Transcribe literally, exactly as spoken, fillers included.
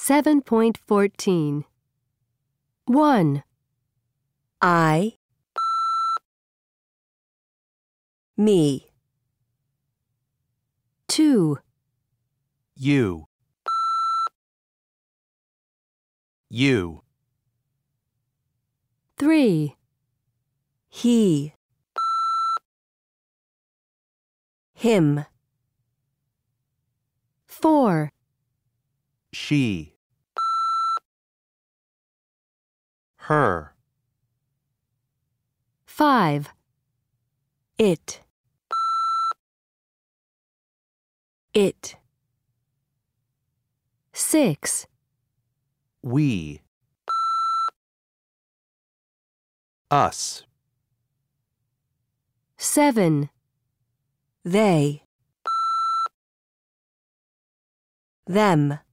seven point fourteen. one. I, me. two. You. You. three. He, him. four. She. Her. five. It, it. six. We. Us. seven. They, them.